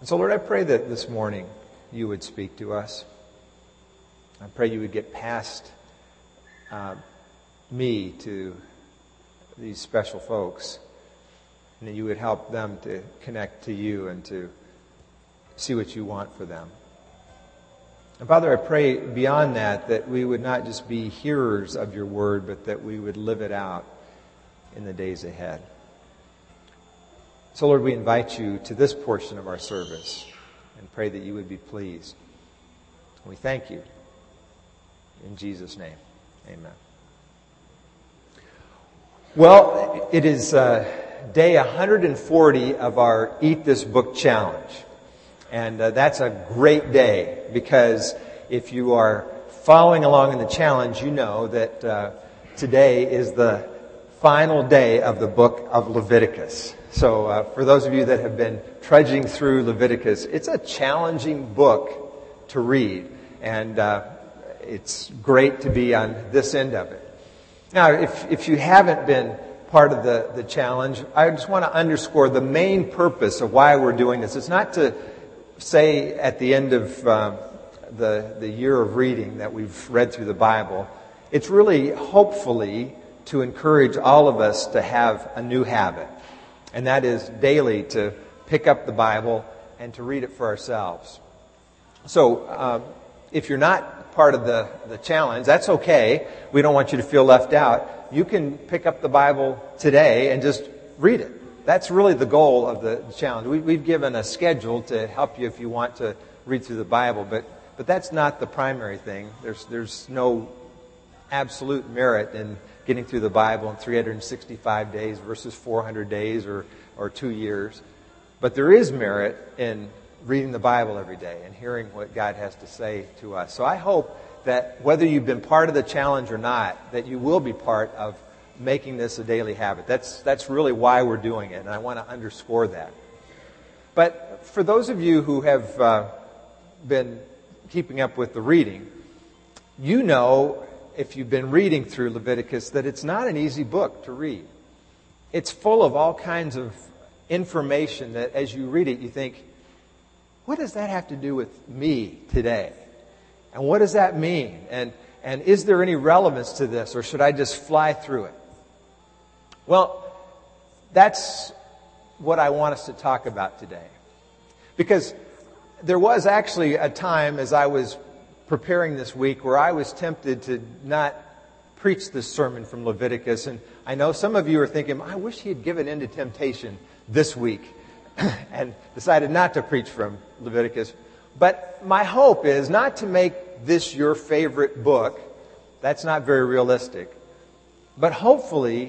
And so, Lord, I pray that this morning you would speak to us. I pray you would get past me to these special folks, and that you would help them to connect to you and to see what you want for them. And Father, I pray beyond that we would not just be hearers of your word, but that we would live it out in the days ahead. So, Lord, we invite you to this portion of our service and pray that you would be pleased. We thank you. In Jesus' name, amen. Well, it is day 140 of our Eat This Book Challenge. And that's a great day, because if you are following along in the challenge, you know that today is the final day of the book of Leviticus. So for those of you that have been trudging through Leviticus, it's a challenging book to read. And it's great to be on this end of it. Now, if you haven't been part of the challenge, I just want to underscore the main purpose of why we're doing this. It's not to say at the end of the year of reading that we've read through the Bible. It's really, hopefully, to encourage all of us to have a new habit. And that is daily to pick up the Bible and to read it for ourselves. So, if you're not part of the challenge, that's okay. We don't want you to feel left out. You can pick up the Bible today and just read it. That's really the goal of the challenge. We've given a schedule to help you if you want to read through the Bible, but that's not the primary thing. There's no absolute merit in getting through the Bible in 365 days versus 400 days or 2 years. But there is merit in reading the Bible every day and hearing what God has to say to us. So I hope that whether you've been part of the challenge or not, that you will be part of making this a daily habit. That's really why we're doing it, and I want to underscore that. But for those of you who have been keeping up with the reading, you know, if you've been reading through Leviticus, that it's not an easy book to read. It's full of all kinds of information that as you read it, you think, what does that have to do with me today? And what does that mean? And is there any relevance to this, or should I just fly through it? Well, that's what I want us to talk about today. Because there was actually a time as I was preparing this week where I was tempted to not preach this sermon from Leviticus. And I know some of you are thinking, I wish he had given in to temptation this week and decided not to preach from Leviticus. But my hope is not to make this your favorite book. That's not very realistic. But hopefully,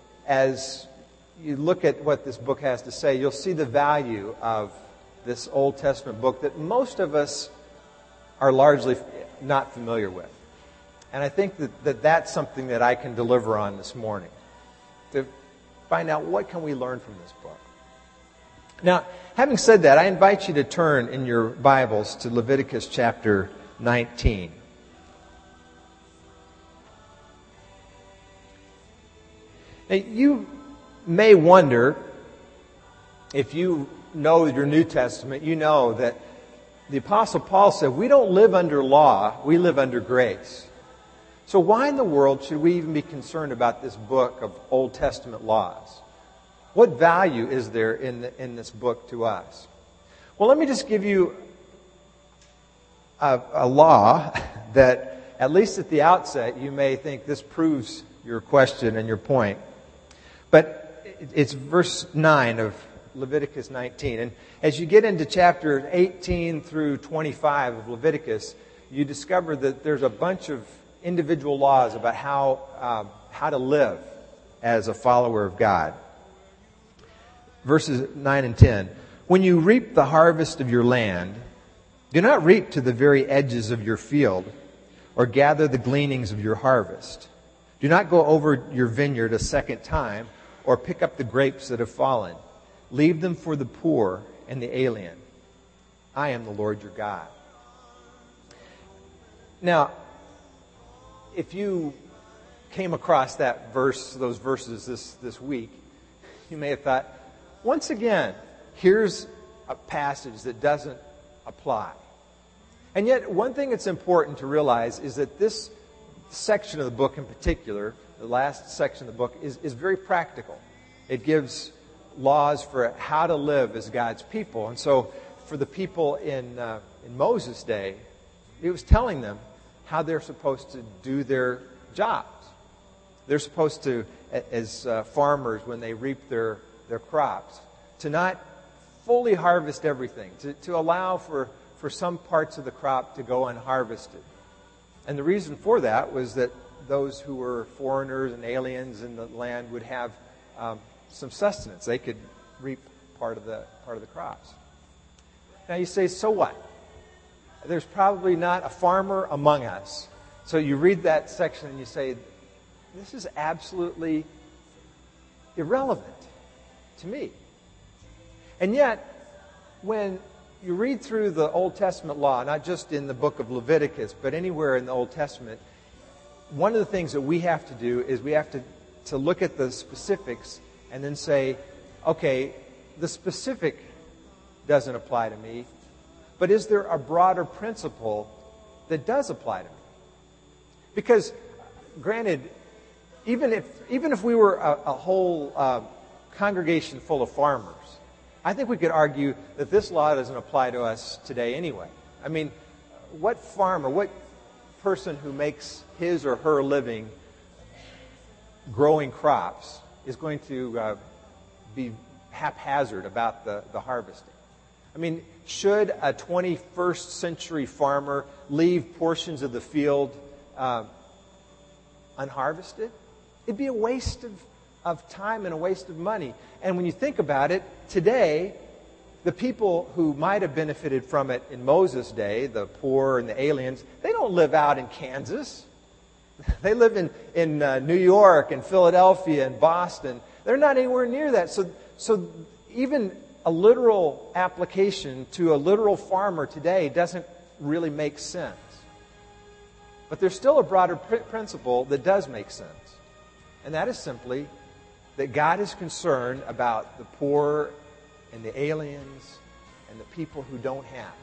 as you look at what this book has to say, you'll see the value of this Old Testament book that most of us are largely not familiar with. And I think that that's something that I can deliver on this morning, to find out what can we learn from this book. Now, having said that, I invite you to turn in your Bibles to Leviticus chapter 19. Now, you may wonder, if you know your New Testament, you know that the Apostle Paul said, we don't live under law, we live under grace. So why in the world should we even be concerned about this book of Old Testament laws? What value is there in this book to us? Well, let me just give you a law that, at least at the outset, you may think this proves your question and your point. But it's verse 9 of Leviticus 19. And as you get into chapter 18 through 25 of Leviticus, you discover that there's a bunch of individual laws about how to live as a follower of God. Verses 9 and 10. When you reap the harvest of your land, do not reap to the very edges of your field, or gather the gleanings of your harvest. Do not go over your vineyard a second time, or pick up the grapes that have fallen. Leave them for the poor and the alien. I am the Lord your God. Now, if you came across those verses this week, you may have thought, once again, here's a passage that doesn't apply. And yet, one thing that's important to realize is that this section of the book in particular, the last section of the book, is very practical. It gives laws for how to live as God's people. And so, for the people in Moses' day, it was telling them how they're supposed to do their jobs. They're supposed to, as farmers, when they reap their crops, to not fully harvest everything, to allow for some parts of the crop to go unharvested. And the reason for that was that those who were foreigners and aliens in the land would have some sustenance. They could reap part of the crops. Now you say, so what? There's probably not a farmer among us. So you read that section and you say, this is absolutely irrelevant to me. And yet, when you read through the Old Testament law, not just in the book of Leviticus, but anywhere in the Old Testament, one of the things that we have to do is we have to look at the specifics and then say, okay, the specific doesn't apply to me, but is there a broader principle that does apply to me? Because, granted, even if we were a whole congregation full of farmers, I think we could argue that this law doesn't apply to us today anyway. I mean, what farmer, what person who makes his or her living growing crops is going to be haphazard about the harvesting? I mean, should a 21st century farmer leave portions of the field unharvested? It'd be a waste of time and a waste of money. And when you think about it, today, the people who might have benefited from it in Moses' day, the poor and the aliens, they don't live out in Kansas. They live in New York and Philadelphia and Boston. They're not anywhere near that. So even a literal application to a literal farmer today doesn't really make sense. But there's still a broader principle that does make sense. And that is simply that God is concerned about the poor and the aliens and the people who don't have.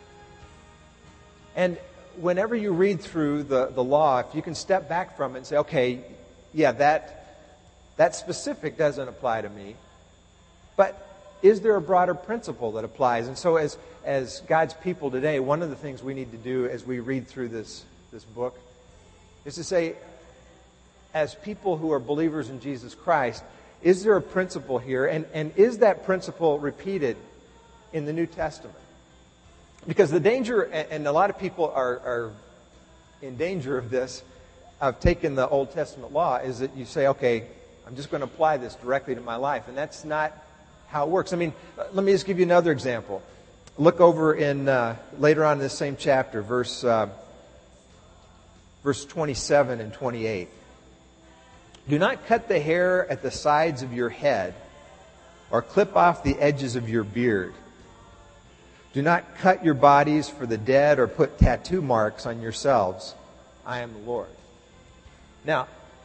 And whenever you read through the law, if you can step back from it and say, okay, yeah, that specific doesn't apply to me, but is there a broader principle that applies? And so as God's people today, one of the things we need to do as we read through this book is to say, as people who are believers in Jesus Christ, is there a principle here? And is that principle repeated in the New Testament? Because the danger, and a lot of people are in danger of this, of taking the Old Testament law, is that you say, okay, I'm just going to apply this directly to my life. And that's not how it works. I mean, let me just give you another example. Look over in later on in this same chapter, verse 27 and 28. Do not cut the hair at the sides of your head or clip off the edges of your beard. Do not cut your bodies for the dead or put tattoo marks on yourselves. I am the Lord. Now,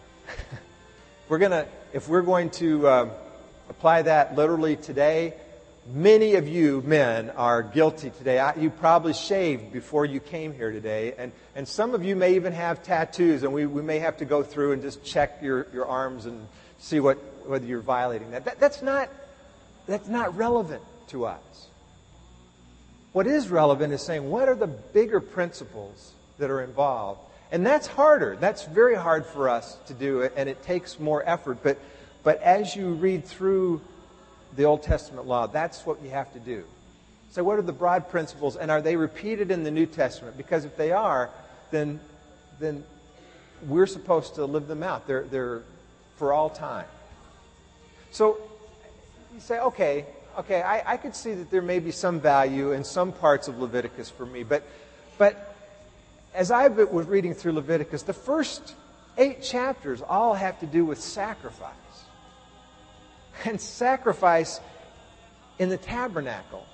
if we're going to apply that literally today, many of you men are guilty today. You probably shaved before you came here today. And some of you may even have tattoos, and we may have to go through and just check your arms and see whether you're violating that. That's not relevant to us. What is relevant is saying, what are the bigger principles that are involved? And that's harder. That's very hard for us to do, and it takes more effort. But as you read through the Old Testament law, that's what you have to do. So what are the broad principles, and are they repeated in the New Testament? Because if they are, then we're supposed to live them out. They're for all time. So you say, okay, I could see that there may be some value in some parts of Leviticus for me, but as I was reading through Leviticus, the first 8 chapters all have to do with sacrifice. And sacrifice in the tabernacle.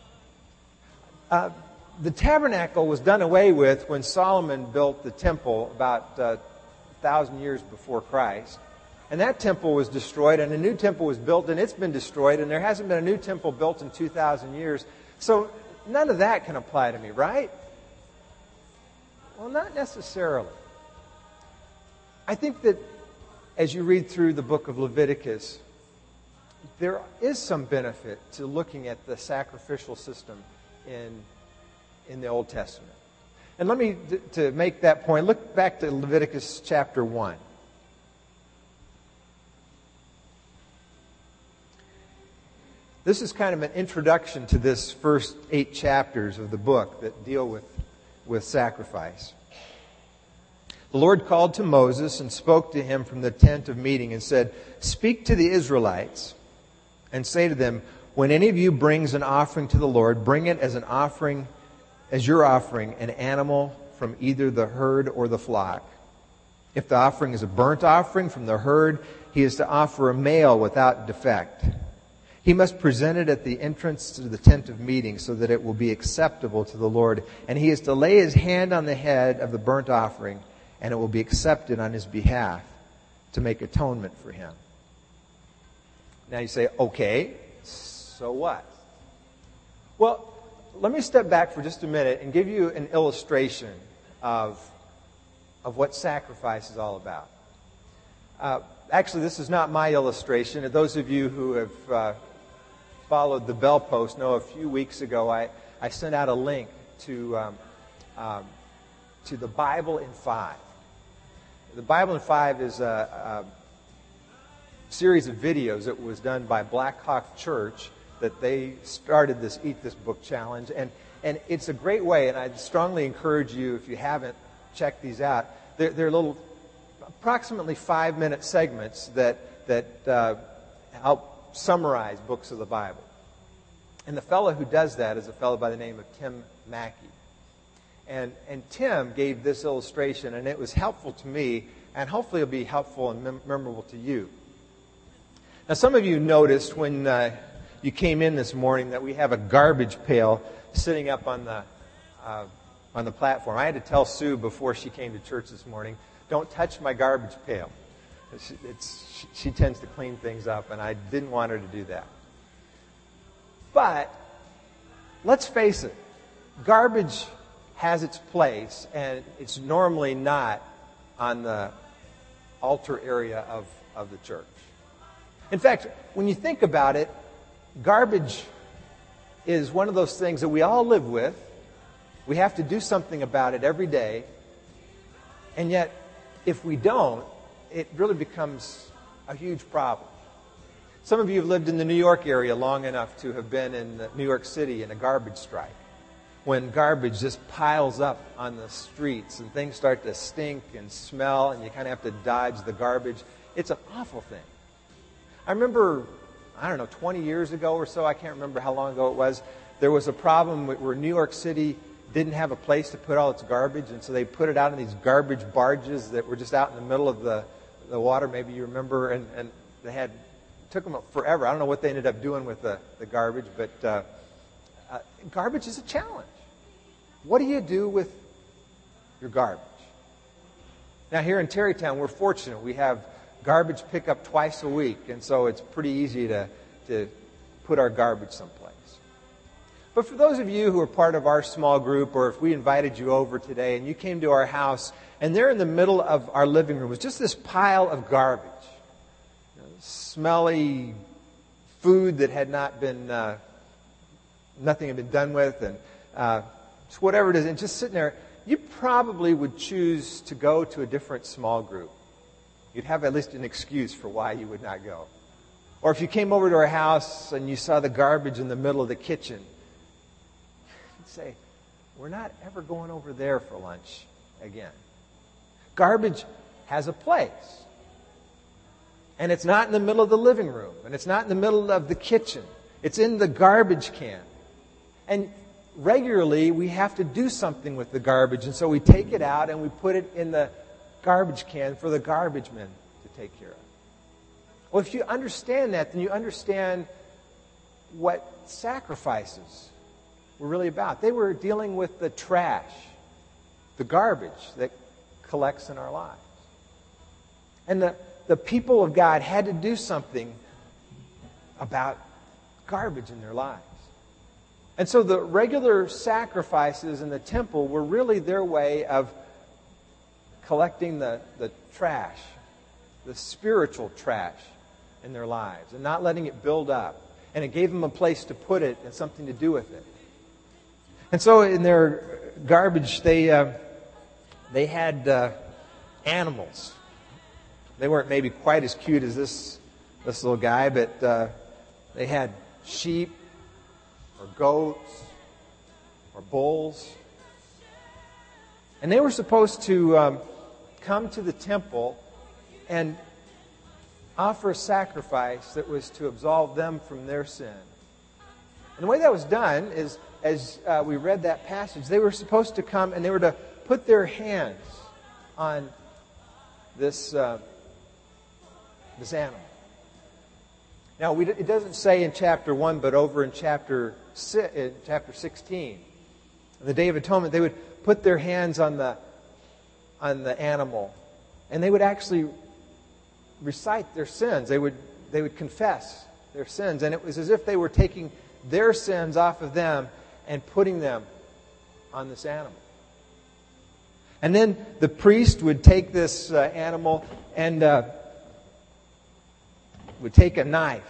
The tabernacle was done away with when Solomon built the temple about 1,000 years before Christ. And that temple was destroyed, and a new temple was built, and it's been destroyed, and there hasn't been a new temple built in 2,000 years. So none of that can apply to me, right? Well, not necessarily. I think that as you read through the book of Leviticus, there is some benefit to looking at the sacrificial system in the Old Testament. And let me, to make that point, look back to Leviticus chapter 1. This is kind of an introduction to this first 8 chapters of the book that deal with sacrifice. The Lord called to Moses and spoke to him from the tent of meeting and said, "Speak to the Israelites and say to them, when any of you brings an offering to the Lord, bring it as an offering, as your offering, an animal from either the herd or the flock. If the offering is a burnt offering from the herd, he is to offer a male without defect. He must present it at the entrance to the tent of meeting so that it will be acceptable to the Lord. And he is to lay his hand on the head of the burnt offering, and it will be accepted on his behalf to make atonement for him." Now you say, okay, so what? Well, let me step back for just a minute and give you an illustration of what sacrifice is all about. Actually, this is not my illustration. Those of you who have followed the Bell Post know a few weeks ago I sent out a link to the Bible in 5. The Bible in 5 is a series of videos that was done by Black Hawk Church that they started this Eat This Book Challenge. And it's a great way, and I'd strongly encourage you, if you haven't, check these out. They're little, approximately 5-minute segments that help summarize books of the Bible. And the fellow who does that is a fellow by the name of Tim Mackey. And Tim gave this illustration, and it was helpful to me, and hopefully it'll be helpful and memorable to you. Now, some of you noticed when you came in this morning that we have a garbage pail sitting up on the platform. I had to tell Sue before she came to church this morning, don't touch my garbage pail. She tends to clean things up, and I didn't want her to do that. But let's face it, garbage has its place, and it's normally not on the altar area of the church. In fact, when you think about it, garbage is one of those things that we all live with. We have to do something about it every day. And yet, if we don't, it really becomes a huge problem. Some of you have lived in the New York area long enough to have been in New York City in a garbage strike, when garbage just piles up on the streets and things start to stink and smell and you kind of have to dodge the garbage. It's an awful thing. I remember, 20 years ago or so, I can't remember how long ago it was, there was a problem where New York City didn't have a place to put all its garbage, and so they put it out in these garbage barges that were just out in the middle of the water, maybe you remember, and they took them forever. I don't know what they ended up doing with the garbage, but garbage is a challenge. What do you do with your garbage? Now, here in Terrytown, we're fortunate. We have garbage pickup twice a week, and so it's pretty easy to put our garbage someplace. But for those of you who are part of our small group, or if we invited you over today and you came to our house, and there in the middle of our living room was just this pile of garbage, smelly food that had nothing had been done with, and just whatever it is, and just sitting there, you probably would choose to go to a different small group. You'd have at least an excuse for why you would not go. Or if you came over to our house and you saw the garbage in the middle of the kitchen, you'd say, we're not ever going over there for lunch again. Garbage has a place. And it's not in the middle of the living room. And it's not in the middle of the kitchen. It's in the garbage can. And regularly, we have to do something with the garbage. And so we take it out and we put it in the garbage can for the garbage men to take care of. Well, if you understand that, then you understand what sacrifices were really about. They were dealing with the trash, the garbage that collects in our lives. And the people of God had to do something about garbage in their lives. And so the regular sacrifices in the temple were really their way of collecting the trash, the spiritual trash in their lives, and not letting it build up. And it gave them a place to put it and something to do with it. And so in their garbage, they had animals. They weren't maybe quite as cute as this little guy, but they had sheep or goats or bulls. And they were supposed to come to the temple and offer a sacrifice that was to absolve them from their sin. And the way that was done is, as we read that passage, they were supposed to come and they were to put their hands on this animal. Now, it doesn't say in chapter 1, but over in chapter 16, on the Day of Atonement, they would put their hands on the animal, and they would actually recite their sins. They would confess their sins, and it was as if they were taking their sins off of them and putting them on this animal. And then the priest would take this animal and would take a knife,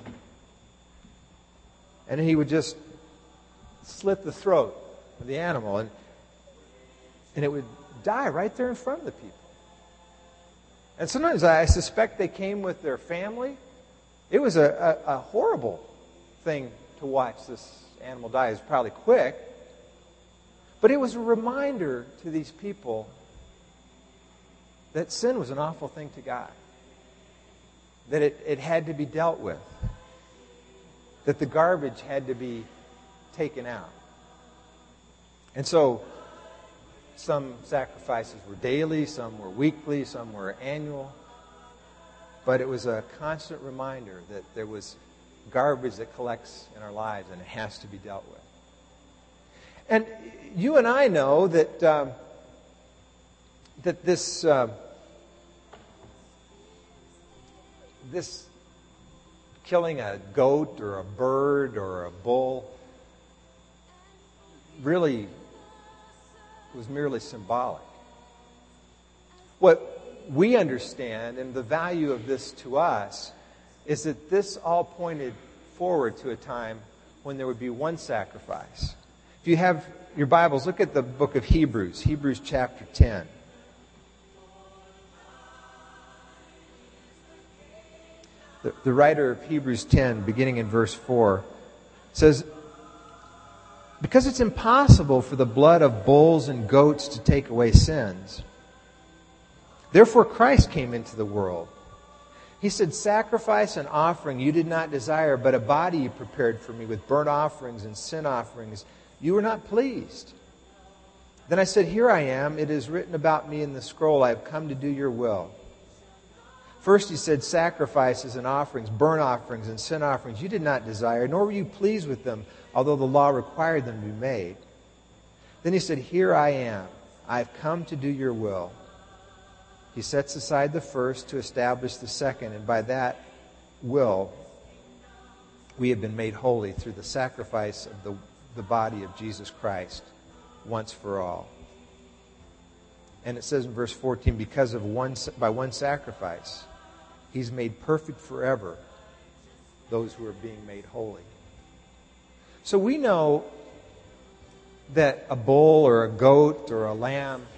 and he would just slit the throat of the animal, and it would die right there in front of the people. And sometimes I suspect they came with their family. It was a horrible thing to watch this animal die. It was probably quick, but it was a reminder to these people that sin was an awful thing to God, that it had to be dealt with, that the garbage had to be taken out. And so some sacrifices were daily, some were weekly, some were annual. But it was a constant reminder that there was garbage that collects in our lives and it has to be dealt with. And you and I know that this killing a goat or a bird or a bull really was merely symbolic. What we understand, and the value of this to us, is that this all pointed forward to a time when there would be one sacrifice. If you have your Bibles, look at the book of Hebrews, Hebrews chapter 10. The writer of Hebrews 10, beginning in verse 4, says, "Because it's impossible for the blood of bulls and goats to take away sins, therefore Christ came into the world. He said, 'Sacrifice and offering you did not desire, but a body you prepared for me with burnt offerings and sin offerings. You were not pleased.' Then I said, 'Here I am. It is written about me in the scroll. I have come to do your will.' First he said, 'Sacrifices and offerings, burnt offerings and sin offerings you did not desire, nor were you pleased with them, although the law required them to be made.' Then he said, 'Here I am. I have come to do your will.' He sets aside the first to establish the second, and by that will we have been made holy through the sacrifice of the body of Jesus Christ once for all." And it says in verse 14, "Because by one sacrifice He's made perfect forever those who are being made holy." So we know that a bull or a goat or a lamb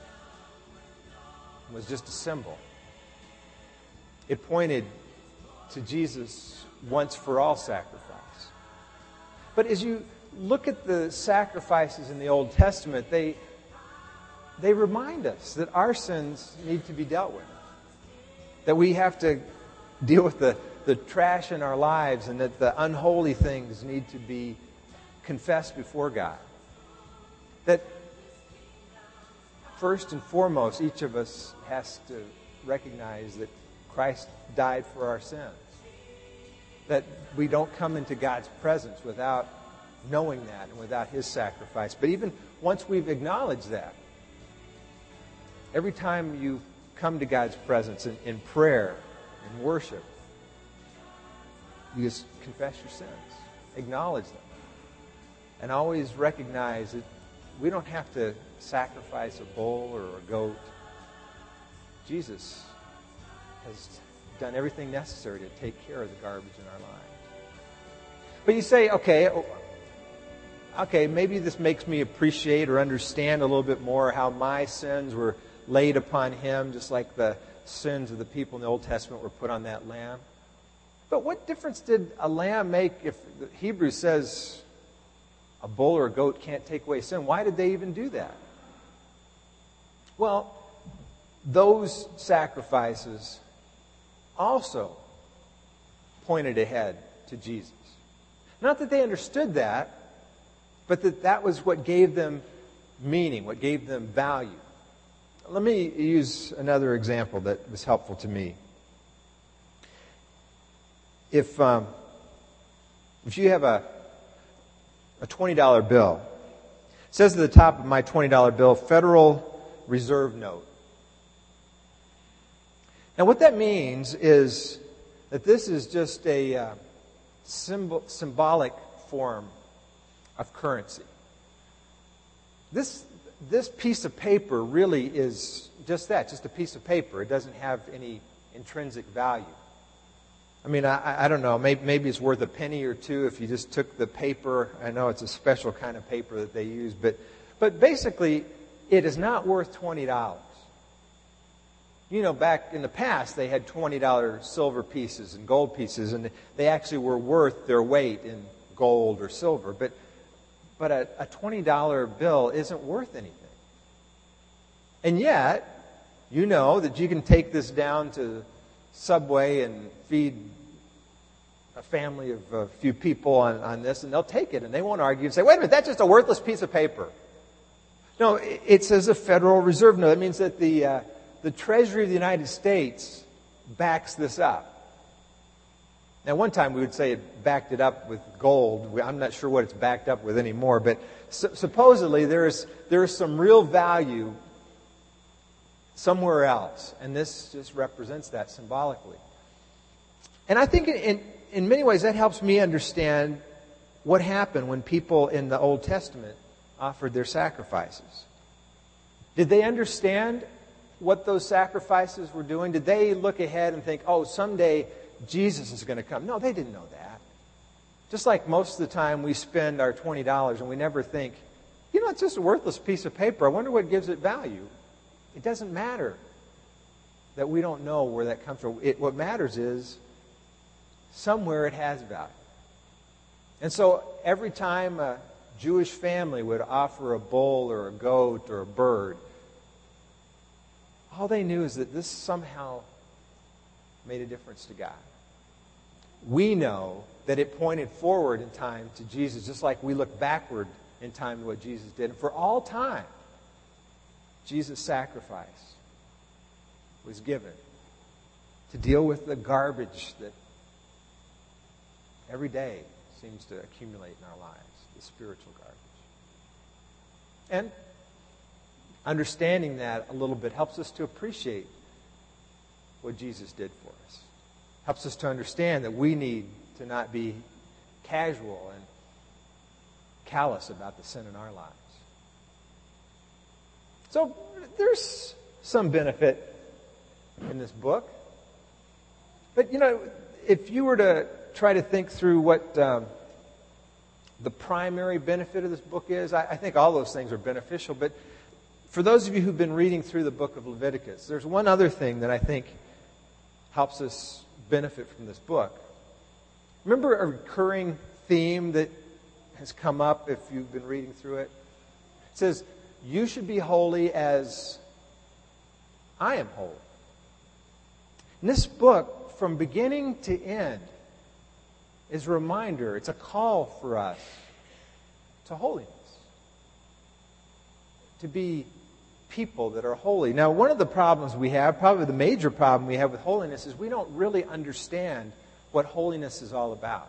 was just a symbol. It pointed to Jesus' once-for-all sacrifice. But as you look at the sacrifices in the Old Testament, they remind us that our sins need to be dealt with. That we have to deal with the trash in our lives, and that the unholy things need to be confessed before God. That first and foremost, each of us has to recognize that Christ died for our sins. That we don't come into God's presence without knowing that and without His sacrifice. But even once we've acknowledged that, every time you come to God's presence in prayer and worship, you just confess your sins, acknowledge them and always recognize that we don't have to sacrifice a bull or a goat. Jesus has done everything necessary to take care of the garbage in our lives. But you say, okay, maybe this makes me appreciate or understand a little bit more how my sins were laid upon him, just like the sins of the people in the Old Testament were put on that lamb. But what difference did a lamb make if the Hebrew says a bull or a goat can't take away sin? Why did they even do that? Well, those sacrifices also pointed ahead to Jesus. Not that they understood that, but that was what gave them meaning, what gave them value. Let me use another example that was helpful to me. If you have a $20 bill, it says at the top of my $20 bill, Federal Reserve Note. Now what that means is that this is just a symbolic form of currency. This piece of paper really is just that, just a piece of paper. It doesn't have any intrinsic value. I mean, I don't know, maybe it's worth a penny or two if you just took the paper. I know it's a special kind of paper that they use, but basically it is not worth $20. You know, back in the past, they had $20 silver pieces and gold pieces, and they actually were worth their weight in gold or silver. But a $20 bill isn't worth anything. And yet, you know that you can take this down to Subway and feed a family of a few people on this, and they'll take it, and they won't argue and say, wait a minute, that's just a worthless piece of paper. No, it says a Federal Reserve Note. That means that the Treasury of the United States backs this up. Now, one time we would say it backed it up with gold. I'm not sure what it's backed up with anymore, but supposedly there is some real value somewhere else, and this just represents that symbolically. And I think in many ways that helps me understand what happened when people in the Old Testament offered their sacrifices. Did they understand what those sacrifices were doing? Did they look ahead and think, oh, someday Jesus is going to come? No, they didn't know that. Just like most of the time we spend our $20 and we never think, you know, it's just a worthless piece of paper. I wonder what gives it value. It doesn't matter that we don't know where that comes from. What matters is somewhere it has value. And so every time a Jewish family would offer a bull or a goat or a bird, all they knew is that this somehow made a difference to God. We know that it pointed forward in time to Jesus, just like we look backward in time to what Jesus did. And for all time, Jesus' sacrifice was given to deal with the garbage that every day seems to accumulate in our lives, the spiritual garbage. And understanding that a little bit helps us to appreciate what Jesus did for us. Helps us to understand that we need to not be casual and callous about the sin in our lives. So there's some benefit in this book. But, you know, if you were to try to think through what the primary benefit of this book is, I think all those things are beneficial. But for those of you who've been reading through the book of Leviticus, there's one other thing that I think helps us benefit from this book. Remember a recurring theme that has come up if you've been reading through it? It says, you should be holy as I am holy. And this book, from beginning to end, is a reminder, it's a call for us to holiness. To be people that are holy. Now, one of the problems we have, probably the major problem we have with holiness, is we don't really understand what holiness is all about.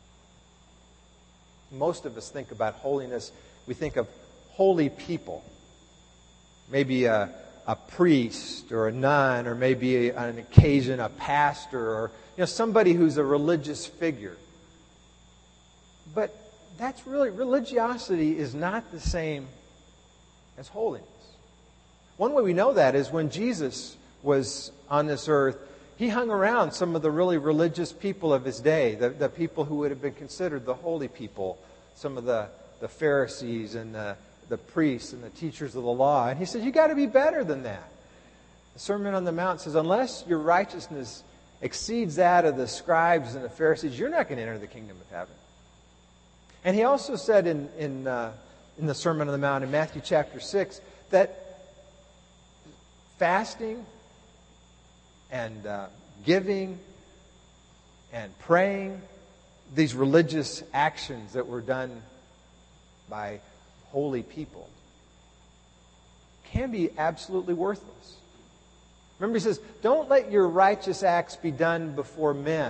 Most of us think about holiness, we think of holy people. Maybe a priest or a nun, or maybe on an occasion a pastor, or somebody who's a religious figure. But that's really, religiosity is not the same as holiness. One way we know that is when Jesus was on this earth, he hung around some of the really religious people of his day, the people who would have been considered the holy people, some of the Pharisees and the priests and the teachers of the law. And he said, you got to be better than that. The Sermon on the Mount says, unless your righteousness exceeds that of the scribes and the Pharisees, you're not going to enter the kingdom of heaven. And he also said in the Sermon on the Mount in Matthew chapter 6 that fasting and giving and praying, these religious actions that were done by holy people, can be absolutely worthless. Remember, he says, don't let your righteous acts be done before men,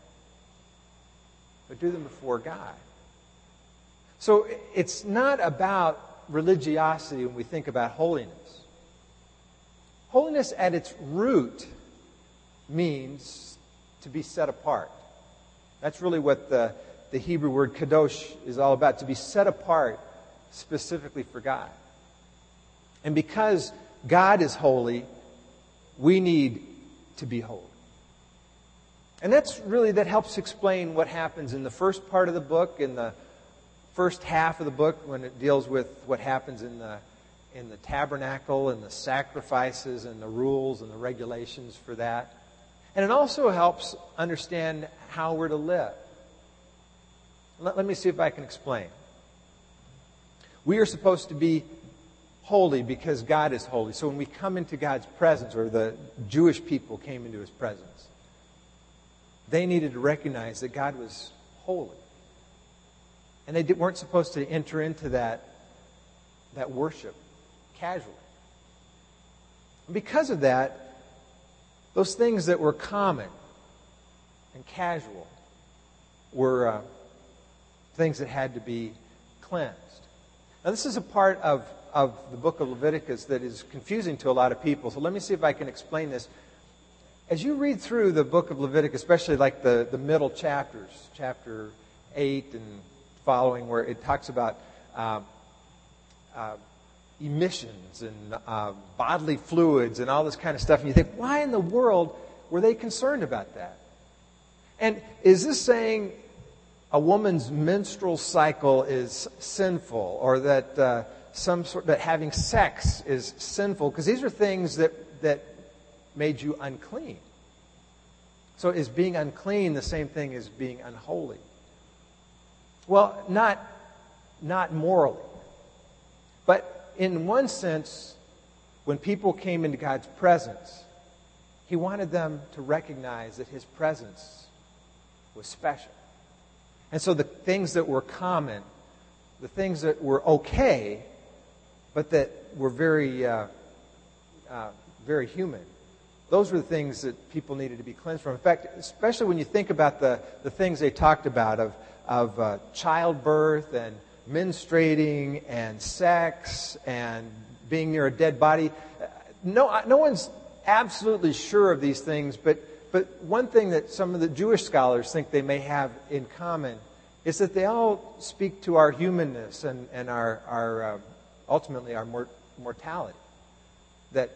but do them before God. So it's not about religiosity when we think about holiness. Holiness at its root means to be set apart. That's really what the Hebrew word kadosh is all about, to be set apart specifically for God. And because God is holy, we need to be holy. And that helps explain what happens in the first part of the book, in the first half of the book, when it deals with what happens in the tabernacle and the sacrifices and the rules and the regulations for that. And it also helps understand how we're to live. Let me see if I can explain. We are supposed to be holy because God is holy. So when we come into God's presence, or the Jewish people came into His presence, they needed to recognize that God was holy. And they weren't supposed to enter into that worship casually. And because of that, those things that were common and casual were things that had to be cleansed. Now, this is a part of the book of Leviticus that is confusing to a lot of people. So let me see if I can explain this. As you read through the book of Leviticus, especially like the middle chapters, chapter 8 and following, where it talks about emissions and bodily fluids and all this kind of stuff, and you think, why in the world were they concerned about that? And is this saying a woman's menstrual cycle is sinful, or that that having sex is sinful? Because these are things that made you unclean. So is being unclean the same thing as being unholy? Well, not morally. But in one sense, when people came into God's presence, He wanted them to recognize that His presence was special. And so the things that were common, the things that were okay, but that were very, very human, those were the things that people needed to be cleansed from. In fact, especially when you think about the things they talked about of childbirth and menstruating and sex and being near a dead body. No one's absolutely sure of these things, but one thing that some of the Jewish scholars think they may have in common is that they all speak to our humanness and our ultimately our mortality. That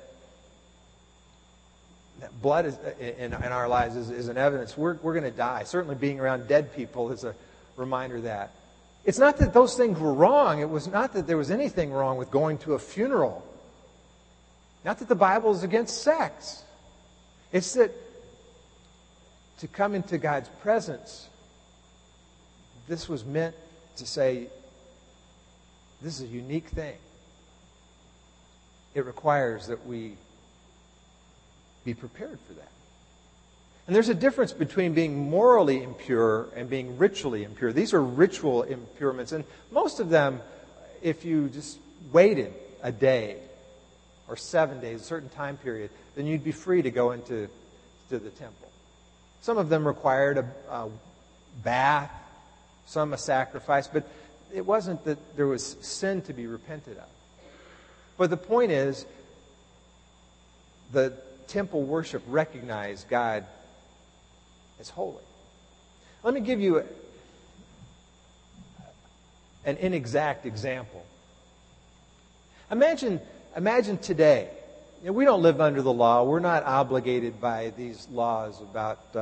blood is, in our lives is an evidence we're going to die. Certainly being around dead people is a reminder of that. It's not that those things were wrong. It was not that there was anything wrong with going to a funeral. Not that the Bible is against sex. It's that to come into God's presence, this was meant to say, this is a unique thing. It requires that we be prepared for that. And there's a difference between being morally impure and being ritually impure. These are ritual impurements. And most of them, if you just waited a day or 7 days, a certain time period, then you'd be free to go into the temple. Some of them required a bath, some a sacrifice, but it wasn't that there was sin to be repented of. But the point is, the temple worship recognized God as holy. Let me give you an inexact example. Imagine today. We don't live under the law. We're not obligated by these laws about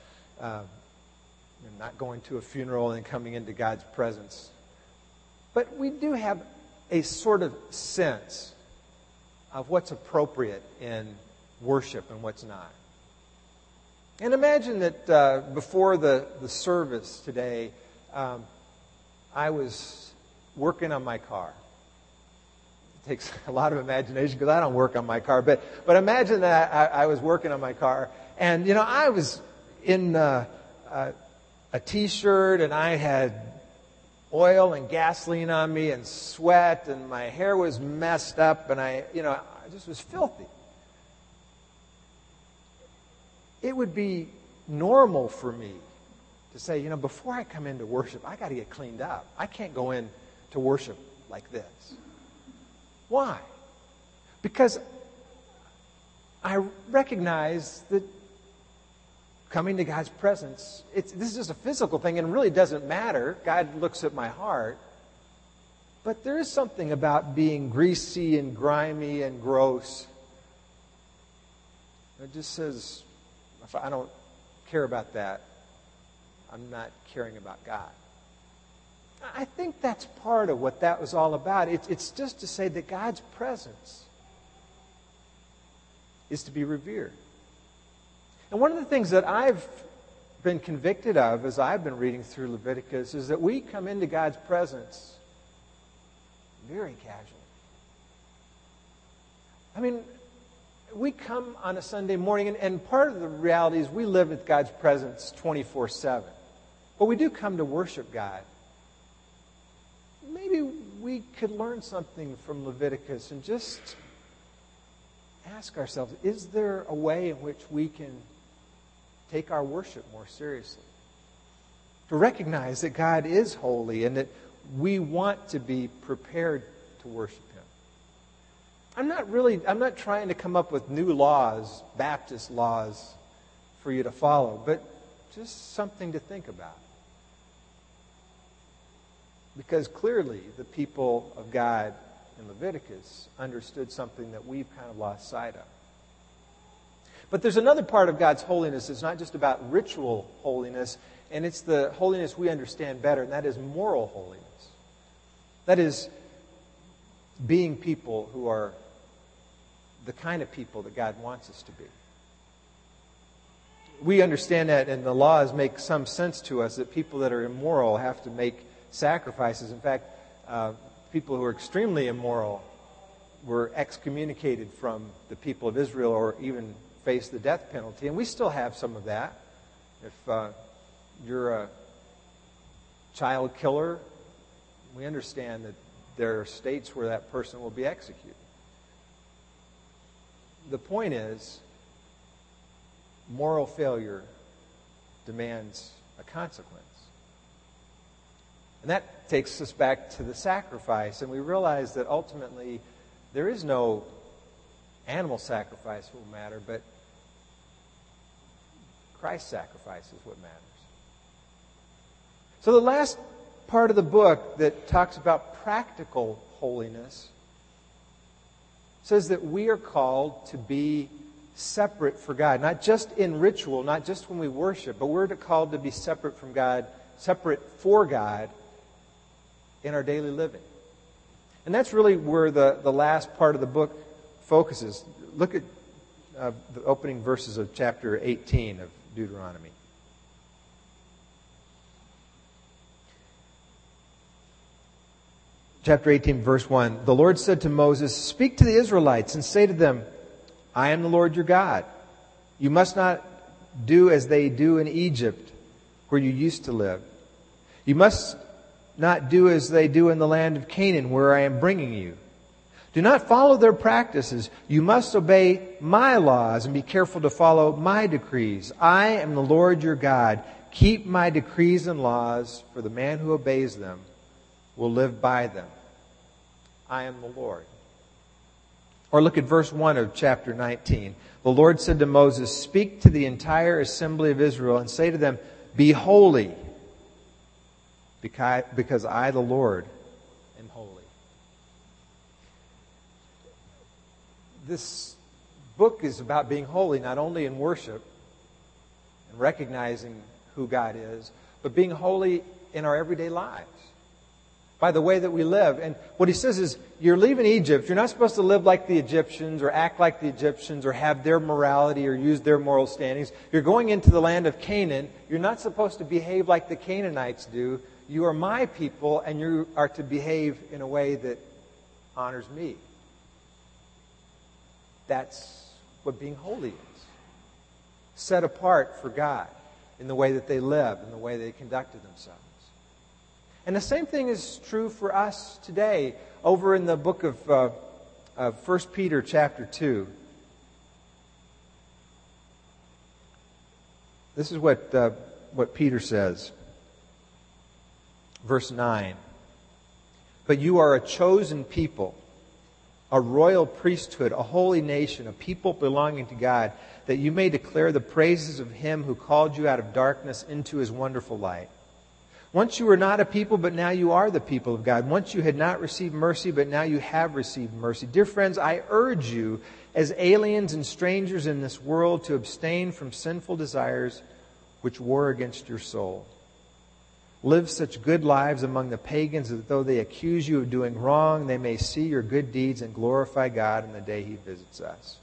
not going to a funeral and coming into God's presence. But we do have a sort of sense of what's appropriate in worship and what's not. And imagine that before the service today, I was working on my car. It takes a lot of imagination because I don't work on my car. But imagine that I was working on my car, and I was in a T-shirt, and I had oil and gasoline on me and sweat, and my hair was messed up, and I just was filthy. It would be normal for me to say, before I come into worship, I got to get cleaned up. I can't go in to worship like this. Why? Because I recognize that coming to God's presence, this is just a physical thing and it really doesn't matter. God looks at my heart. But there is something about being greasy and grimy and gross. It just says, if I don't care about that, I'm not caring about God. I think that's part of what that was all about. It's just to say that God's presence is to be revered. And one of the things that I've been convicted of as I've been reading through Leviticus is that we come into God's presence very casually. I mean, we come on a Sunday morning, and part of the reality is we live with God's presence 24/7. But we do come to worship God. Maybe we could learn something from Leviticus and just ask ourselves, is there a way in which we can take our worship more seriously? To recognize that God is holy and that we want to be prepared to worship Him. I'm not trying to come up with new laws, Baptist laws, for you to follow, but just something to think about. Because clearly the people of God in Leviticus understood something that we've kind of lost sight of. But there's another part of God's holiness. It's not just about ritual holiness, and it's the holiness we understand better, and that is moral holiness. That is being people who are the kind of people that God wants us to be. We understand that, and the laws make some sense to us, that people that are immoral have to make sacrifices. In fact, people who are extremely immoral were excommunicated from the people of Israel or even faced the death penalty. And we still have some of that. If you're a child killer, we understand that there are states where that person will be executed. The point is, moral failure demands a consequence. And that takes us back to the sacrifice, and we realize that ultimately there is no animal sacrifice will matter, but Christ's sacrifice is what matters. So the last part of the book that talks about practical holiness says that we are called to be separate for God, not just in ritual, not just when we worship, but we're called to be separate from God, separate for God in our daily living. And that's really where the last part of the book focuses. Look at the opening verses of chapter 18 of Deuteronomy. Chapter 18, verse 1. The Lord said to Moses, "Speak to the Israelites and say to them, I am the Lord your God. You must not do as they do in Egypt, where you used to live. You must not do as they do in the land of Canaan, where I am bringing you. Do not follow their practices. You must obey my laws and be careful to follow my decrees. I am the Lord your God. Keep my decrees and laws, for the man who obeys them will live by them. I am the Lord." Or look at verse 1 of chapter 19. The Lord said to Moses, "Speak to the entire assembly of Israel and say to them, be holy, because I, the Lord, am holy. This book is about being holy, not only in worship and recognizing who God is, but being holy in our everyday lives, by the way that we live. And what he says is, you're leaving Egypt. You're not supposed to live like the Egyptians or act like the Egyptians or have their morality or use their moral standings. You're going into the land of Canaan. You're not supposed to behave like the Canaanites do. You are my people, and you are to behave in a way that honors me. That's what being holy is. Set apart for God in the way that they live, in the way they conducted themselves. And the same thing is true for us today. Over in the book of 1 Peter chapter 2. This is what Peter says. Verse 9. But you are a chosen people, a royal priesthood, a holy nation, a people belonging to God, that you may declare the praises of Him who called you out of darkness into His wonderful light. Once you were not a people, but now you are the people of God. Once you had not received mercy, but now you have received mercy. Dear friends, I urge you, as aliens and strangers in this world, to abstain from sinful desires which war against your soul. Live such good lives among the pagans that though they accuse you of doing wrong, they may see your good deeds and glorify God in the day He visits us.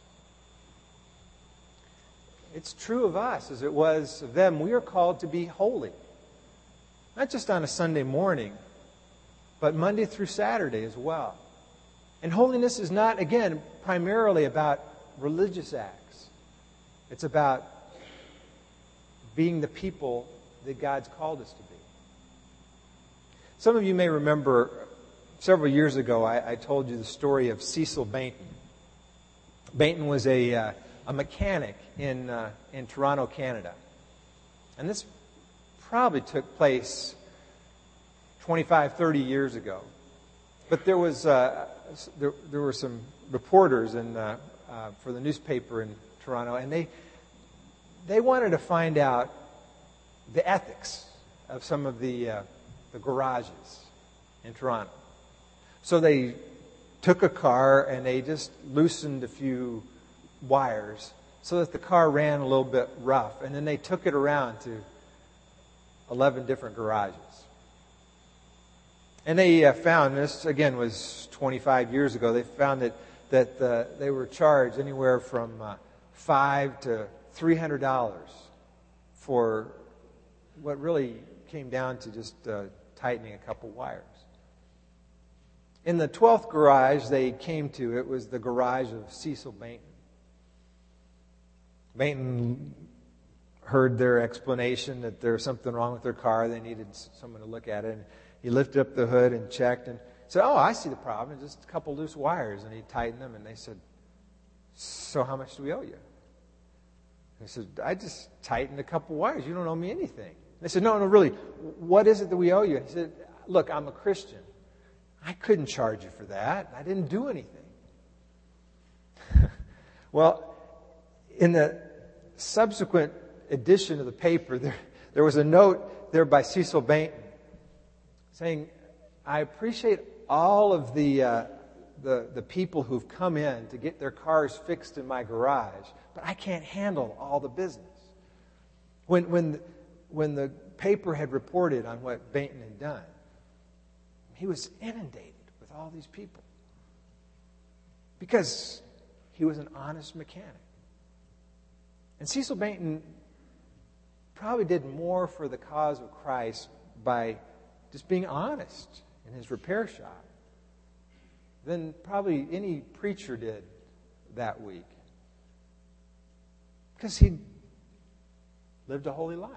It's true of us as it was of them. We are called to be holy. Not just on a Sunday morning, but Monday through Saturday as well. And holiness is not, again, primarily about religious acts. It's about being the people that God's called us to be. Some of you may remember several years ago I told you the story of Cecil Bainton. Bainton was a mechanic in Toronto, Canada. And this probably took place 25, 30 years ago. But there was there were some reporters for the newspaper in Toronto, and they wanted to find out the ethics of some of the garages in Toronto. So they took a car and they just loosened a few wires so that the car ran a little bit rough, and then they took it around to 11 different garages. And they found, this again was 25 years ago, they found that they were charged anywhere from $500 to $300 for what really came down to just tightening a couple wires. In the 12th garage they came to, it was the garage of Cecil Bainton. Bainton heard their explanation that there was something wrong with their car. They needed someone to look at it. And he lifted up the hood and checked and said, "Oh, I see the problem. It's just a couple loose wires." And he tightened them, and they said, "So how much do we owe you?" He said, "I just tightened a couple wires. You don't owe me anything." They said, No, really, what is it that we owe you?" He said, "Look, I'm a Christian. I couldn't charge you for that. I didn't do anything." Well, in the subsequent edition of the paper, there was a note there by Cecil Bainton saying, "I appreciate all of the people who've come in to get their cars fixed in my garage, but I can't handle all the business." When the paper had reported on what Bainton had done, he was inundated with all these people because he was an honest mechanic. And Cecil Bainton probably did more for the cause of Christ by just being honest in his repair shop than probably any preacher did that week, because he lived a holy life.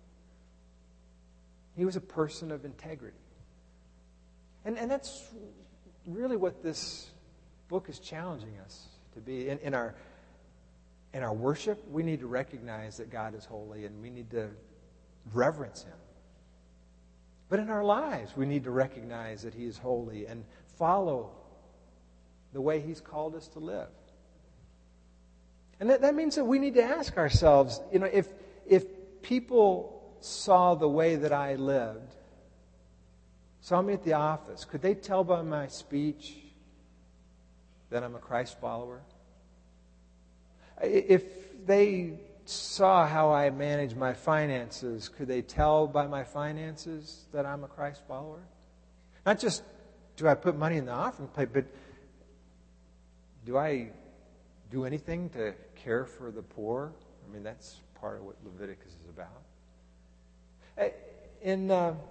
He was a person of integrity. And that's really what this book is challenging us to be. In our worship, we need to recognize that God is holy, and we need to reverence Him. But in our lives, we need to recognize that He is holy and follow the way He's called us to live. And that means that we need to ask ourselves, if people saw the way that I lived, saw me at the office, could they tell by my speech that I'm a Christ follower? If they saw how I manage my finances, could they tell by my finances that I'm a Christ follower? Not just do I put money in the offering plate, but do I do anything to care for the poor? I mean, that's part of what Leviticus is about. In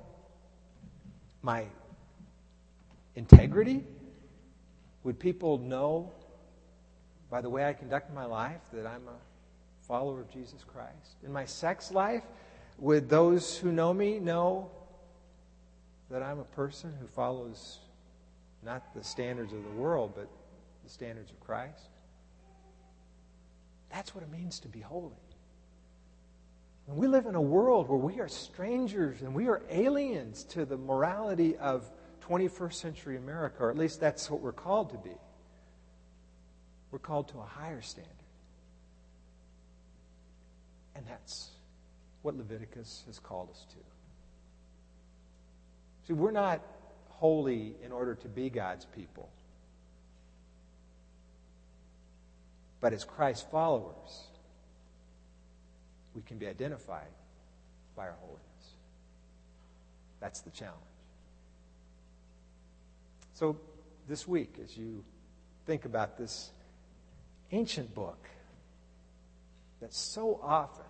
my integrity, would people know by the way I conduct my life that I'm a follower of Jesus Christ? In my sex life, would those who know me know that I'm a person who follows not the standards of the world, but the standards of Christ? That's what it means to be holy. And we live in a world where we are strangers and we are aliens to the morality of 21st century America, or at least that's what we're called to be. We're called to a higher standard. And that's what Leviticus has called us to. See, we're not holy in order to be God's people. But as Christ followers, we can be identified by our holiness. That's the challenge. So this week, as you think about this ancient book that so often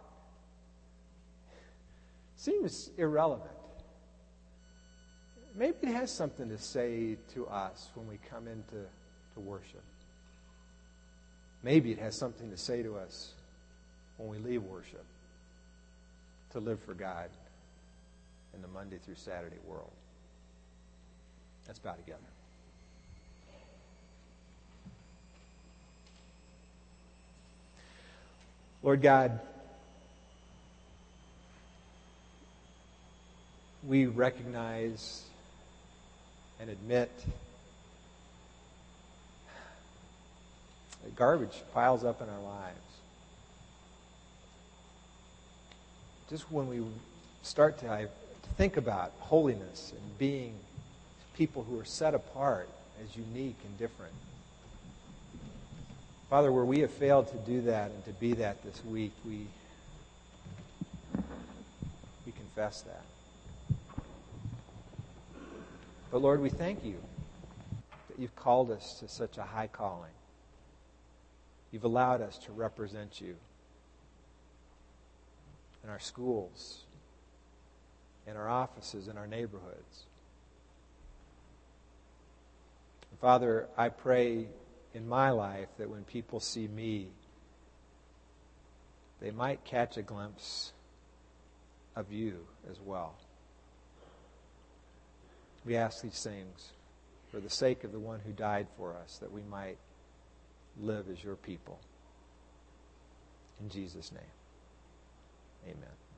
seems irrelevant, maybe it has something to say to us when we come into worship. Maybe it has something to say to us when we leave worship to live for God in the Monday through Saturday world. Let's bow together. Lord God, we recognize and admit that garbage piles up in our lives. Just when we start to think about holiness and being people who are set apart as unique and different. Father, where we have failed to do that and to be that this week, we confess that. But Lord, we thank you that you've called us to such a high calling. You've allowed us to represent you in our schools, in our offices, in our neighborhoods. And Father, I pray in my life that when people see me, they might catch a glimpse of you as well. We ask these things for the sake of the one who died for us, that we might live as your people. In Jesus' name, amen.